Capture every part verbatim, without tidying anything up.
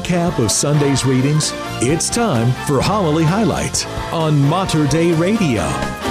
recap of Sunday's readings, it's time for Homily Highlights on Mater Dei Radio.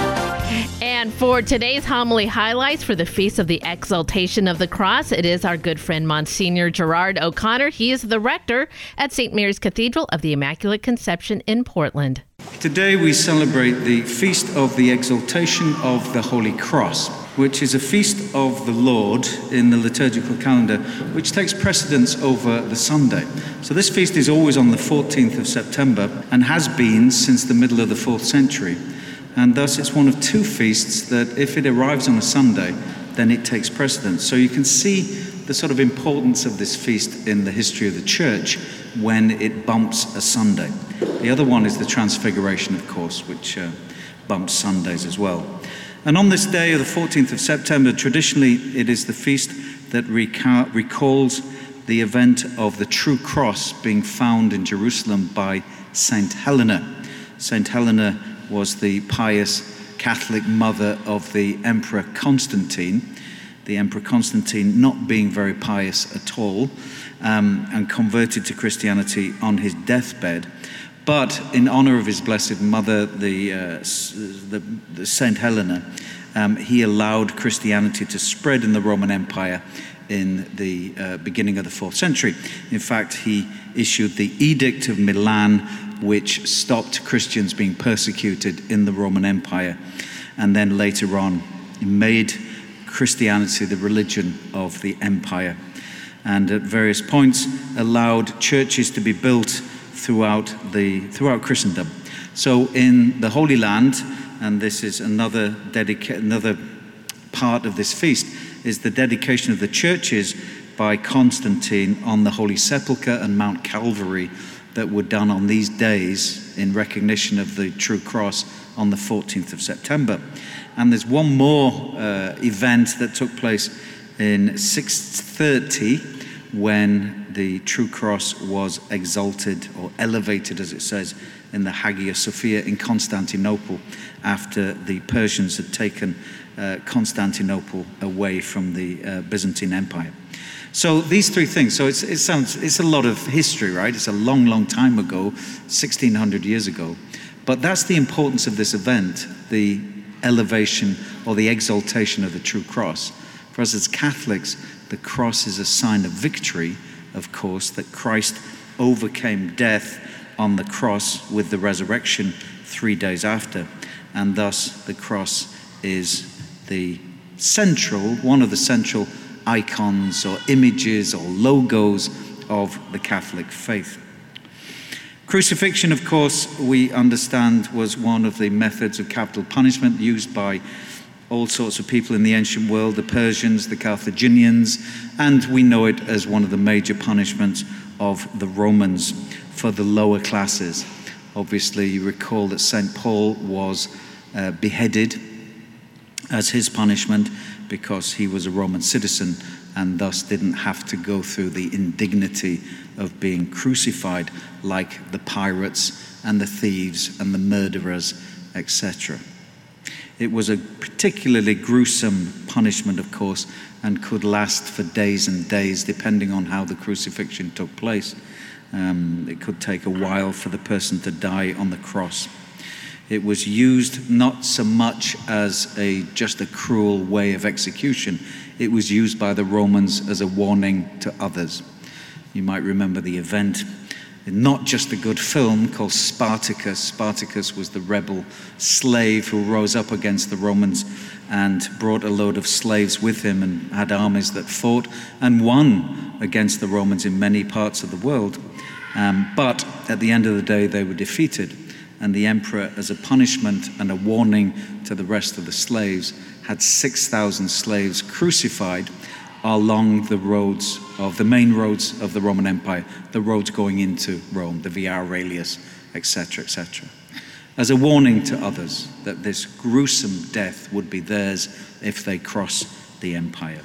And for today's homily highlights for the Feast of the Exaltation of the Cross, it is our good friend Monsignor Gerard O'Connor. He is the rector at Saint Mary's Cathedral of the Immaculate Conception in Portland. Today we celebrate the Feast of the Exaltation of the Holy Cross, which is a feast of the Lord in the liturgical calendar, which takes precedence over the Sunday. So this feast is always on the fourteenth of September and has been since the middle of the fourth century. And thus it's one of two feasts that if it arrives on a Sunday, then it takes precedence. So you can see the sort of importance of this feast in the history of the Church when it bumps a Sunday. The other one is the Transfiguration, of course, which uh, bumps Sundays as well. And on this day of the fourteenth of September, traditionally it is the feast that reca- recalls the event of the true cross being found in Jerusalem by Saint Helena. Saint Helena was the pious Catholic mother of the Emperor Constantine. The Emperor Constantine not being very pious at all, um, and converted to Christianity on his deathbed. But in honor of his blessed mother, the, uh, the, the Saint Helena, um, he allowed Christianity to spread in the Roman Empire in the uh, beginning of the fourth century. In fact, he issued the Edict of Milan, which stopped Christians being persecuted in the Roman Empire, and then later on made Christianity the religion of the empire, and at various points allowed churches to be built throughout the throughout Christendom. So in the Holy Land, and this is another dedica- another part of this feast, is the dedication of the churches by Constantine on the Holy Sepulchre and Mount Calvary that were done on these days in recognition of the true cross on the fourteenth of September. And there's one more uh, event that took place in six thirty when the true cross was exalted or elevated, as it says in the Hagia Sophia in Constantinople, after the Persians had taken uh, Constantinople away from the uh, Byzantine Empire. So these three things, so it's, it sounds, it's a lot of history, right? It's a long, long time ago, sixteen hundred years ago. But that's the importance of this event, the elevation or the exaltation of the true cross. For us as Catholics, the cross is a sign of victory, of course, that Christ overcame death on the cross with the resurrection three days after. And thus the cross is the central, one of the central icons or images or logos of the Catholic faith. Crucifixion, of course, we understand was one of the methods of capital punishment used by all sorts of people in the ancient world, the Persians, the Carthaginians, and we know it as one of the major punishments of the Romans for the lower classes. Obviously, you recall that Saint Paul was uh, beheaded as his punishment because he was a Roman citizen and thus didn't have to go through the indignity of being crucified like the pirates and the thieves and the murderers, et cetera. It was a particularly gruesome punishment, of course, and could last for days and days, depending on how the crucifixion took place. Um, it could take a while for the person to die on the cross. It was used not so much as a just a cruel way of execution. It was used by the Romans as a warning to others. You might remember the event, not just a good film called Spartacus. Spartacus was the rebel slave who rose up against the Romans and brought a load of slaves with him and had armies that fought and won against the Romans in many parts of the world. Um, but at the end of the day, they were defeated. And the emperor, as a punishment and a warning to the rest of the slaves, had six thousand slaves crucified along the roads of the main roads of the Roman Empire, the roads going into Rome, the Via Aurelius, et cetera, et cetera, as a warning to others that this gruesome death would be theirs if they cross the empire.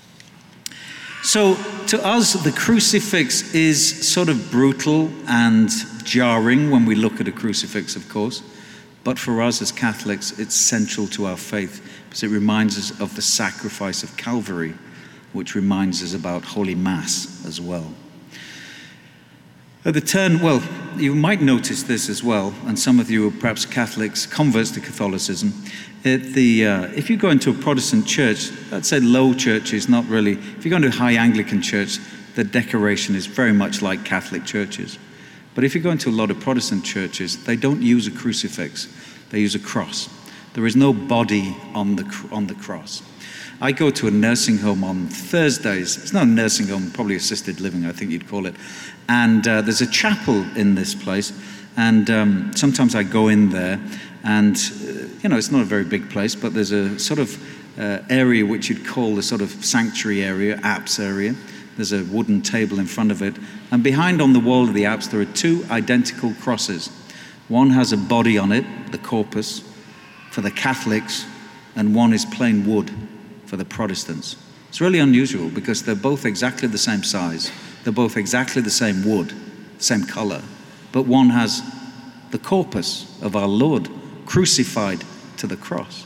So to us, the crucifix is sort of brutal and jarring when we look at a crucifix, of course. But for us as Catholics, it's central to our faith because it reminds us of the sacrifice of Calvary, which reminds us about Holy Mass as well. At the turn, well, you might notice this as well, and some of you are perhaps Catholics, converts to Catholicism. At the, uh, if you go into a Protestant church, let's say low churches, not really, if you go into a high Anglican church, the decoration is very much like Catholic churches. But if you go into a lot of Protestant churches, they don't use a crucifix, they use a cross. There is no body on the, on the cross. I go to a nursing home on Thursdays. It's not a nursing home, probably assisted living, I think you'd call it. And uh, there's a chapel in this place. And um, sometimes I go in there and, uh, you know, it's not a very big place, but there's a sort of uh, area which you'd call the sort of sanctuary area, apse area. There's a wooden table in front of it. And behind on the wall of the apse, there are two identical crosses. One has a body on it, the corpus, for the Catholics, and one is plain wood for the Protestants. It's really unusual because they're both exactly the same size. They're both exactly the same wood, same color, but one has the corpus of our Lord crucified to the cross.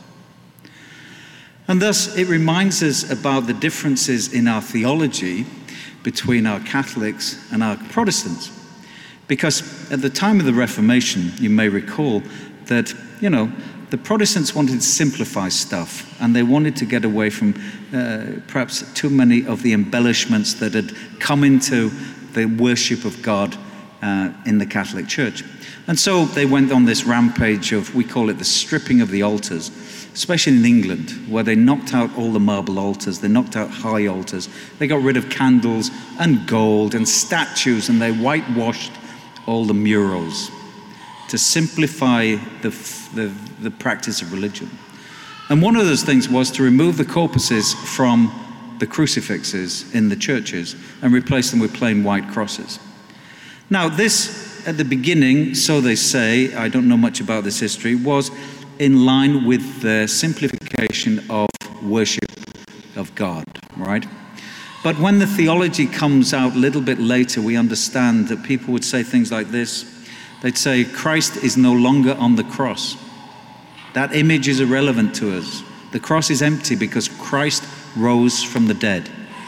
And thus it reminds us about the differences in our theology between our Catholics and our Protestants. Because at the time of the Reformation, you may recall that, you know, the Protestants wanted to simplify stuff, and they wanted to get away from uh, perhaps too many of the embellishments that had come into the worship of God uh, in the Catholic Church. And so they went on this rampage of, we call it the stripping of the altars, especially in England, where they knocked out all the marble altars, they knocked out high altars, they got rid of candles and gold and statues, and they whitewashed all the murals to simplify the, the, the practice of religion. And one of those things was to remove the corpuses from the crucifixes in the churches and replace them with plain white crosses. Now this, at the beginning, so they say, I don't know much about this history, was in line with the simplification of worship of God, right? But when the theology comes out a little bit later, we understand that people would say things like this. They'd say, Christ is no longer on the cross. That image is irrelevant to us. The cross is empty because Christ rose from the dead.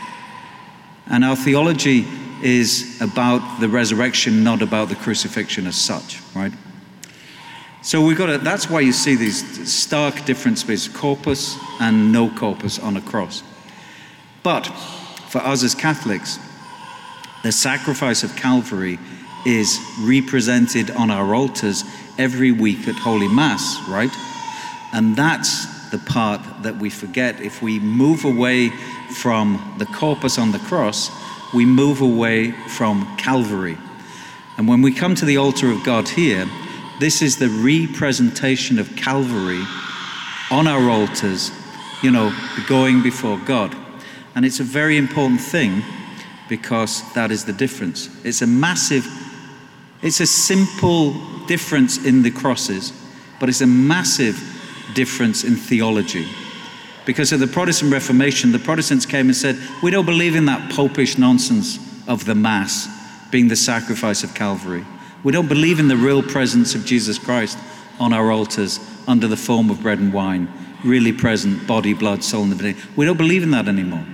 And our theology is about the resurrection, not about the crucifixion as such, right? So we've got to, that's why you see these stark differences between corpus and no corpus on a cross. But for us as Catholics, the sacrifice of Calvary is represented on our altars every week at Holy Mass, right? And that's the part that we forget. If we move away from the corpus on the cross, we move away from Calvary. And when we come to the altar of God here, this is the representation of Calvary on our altars, you know, going before God. And it's a very important thing because that is the difference. It's a massive It's a simple difference in the crosses, but it's a massive difference in theology. Because of the Protestant Reformation, the Protestants came and said, we don't believe in that popish nonsense of the Mass being the sacrifice of Calvary. We don't believe in the real presence of Jesus Christ on our altars under the form of bread and wine, really present, body, blood, soul, and divinity. We don't believe in that anymore.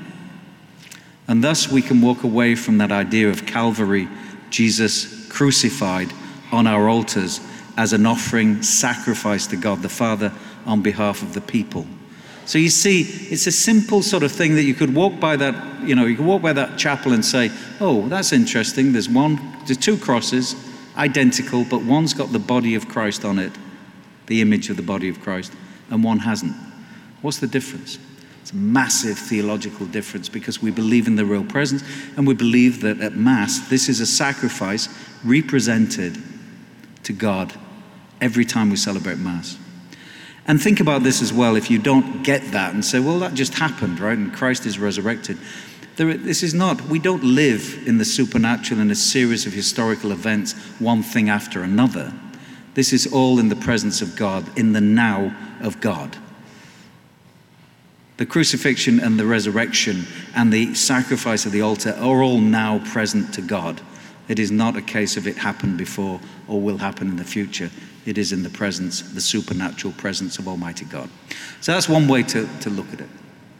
And thus we can walk away from that idea of Calvary, Jesus crucified on our altars as an offering sacrifice to God the Father on behalf of the people. So you see, it's a simple sort of thing that you could walk by that, you know, you could walk by that chapel and say, oh, that's interesting. There's one, there's two crosses, identical, but one's got the body of Christ on it, the image of the body of Christ, and one hasn't. What's the difference? It's a massive theological difference because we believe in the real presence, and we believe that at Mass, this is a sacrifice represented to God every time we celebrate Mass. And think about this as well, if you don't get that and say, well, that just happened, right? And Christ is resurrected. There, this is not, we don't live in the supernatural in a series of historical events, one thing after another. This is all in the presence of God, in the now of God. The crucifixion and the resurrection and the sacrifice of the altar are all now present to God. It is not a case of it happened before or will happen in the future. It is in the presence, the supernatural presence of Almighty God. So that's one way to, to look at it.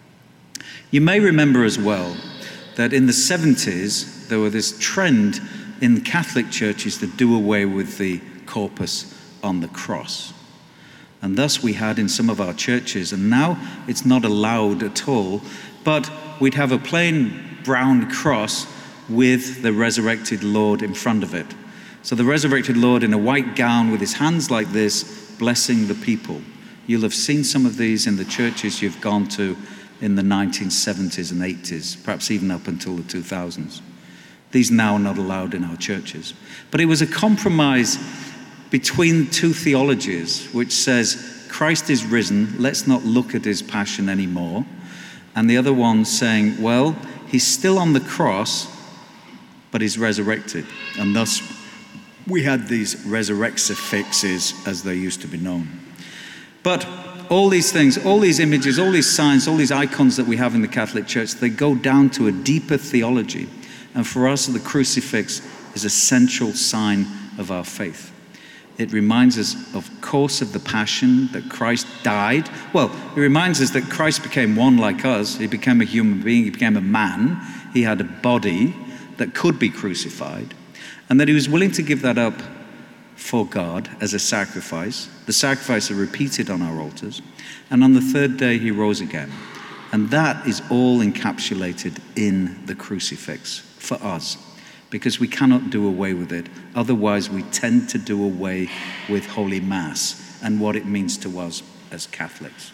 You may remember as well that in the seventies, there was this trend in the Catholic Church is to do away with the corpus on the cross. And thus we had in some of our churches, and now it's not allowed at all, but we'd have a plain brown cross with the resurrected Lord in front of it. So the resurrected Lord in a white gown with his hands like this, blessing the people. You'll have seen some of these in the churches you've gone to in the nineteen seventies and eighties, perhaps even up until the two thousands. These now are not allowed in our churches. But it was a compromise between two theologies, which says, Christ is risen, let's not look at his passion anymore. And the other one saying, well, he's still on the cross, but he's resurrected. And thus, we had these resurrexifixes, as they used to be known. But all these things, all these images, all these signs, all these icons that we have in the Catholic Church, they go down to a deeper theology. And for us, the crucifix is a central sign of our faith. It reminds us, of course, of the passion, that Christ died. Well, it reminds us that Christ became one like us. He became a human being. He became a man. He had a body that could be crucified. And that he was willing to give that up for God as a sacrifice. The sacrifice are repeated on our altars. And on the third day, he rose again. And that is all encapsulated in the crucifix for us, because we cannot do away with it. Otherwise, we tend to do away with Holy Mass and what it means to us as Catholics.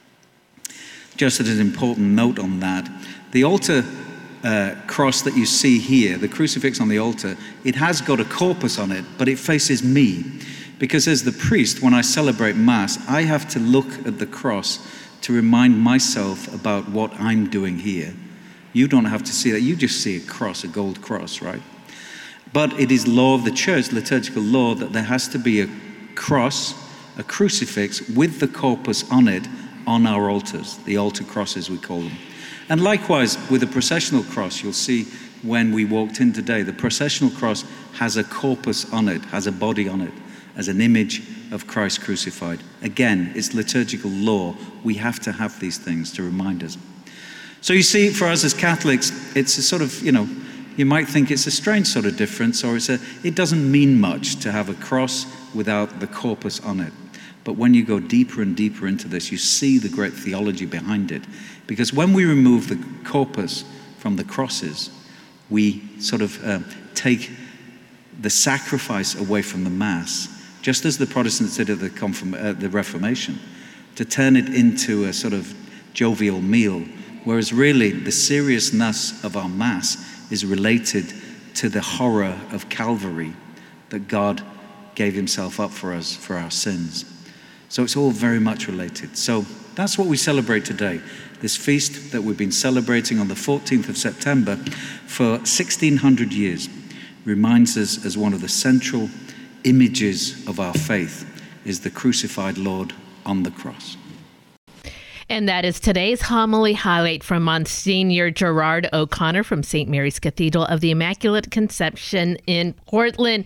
Just as an important note on that, the altar uh, cross that you see here, the crucifix on the altar, it has got a corpus on it, but it faces me. Because as the priest, when I celebrate Mass, I have to look at the cross to remind myself about what I'm doing here. You don't have to see that. You just see a cross, a gold cross, right? But it is law of the church, liturgical law, that there has to be a cross, a crucifix with the corpus on it on our altars, the altar crosses we call them. And likewise, with the processional cross, you'll see when we walked in today, the processional cross has a corpus on it, has a body on it, as an image of Christ crucified. Again, it's liturgical law. We have to have these things to remind us. So you see, for us as Catholics, it's a sort of, you know, you might think it's a strange sort of difference, or it's a, it doesn't mean much to have a cross without the corpus on it. But when you go deeper and deeper into this, you see the great theology behind it. Because when we remove the corpus from the crosses, we sort of uh, take the sacrifice away from the Mass, just as the Protestants did at the, Confirm- uh, the Reformation, to turn it into a sort of jovial meal, whereas really the seriousness of our Mass is related to the horror of Calvary, that God gave himself up for us, for our sins. So it's all very much related. So that's what we celebrate today. This feast that we've been celebrating on the fourteenth of September for sixteen hundred years reminds us, as one of the central images of our faith, is the crucified Lord on the cross. And that is today's homily highlight from Monsignor Gerard O'Connor from Saint Mary's Cathedral of the Immaculate Conception in Portland.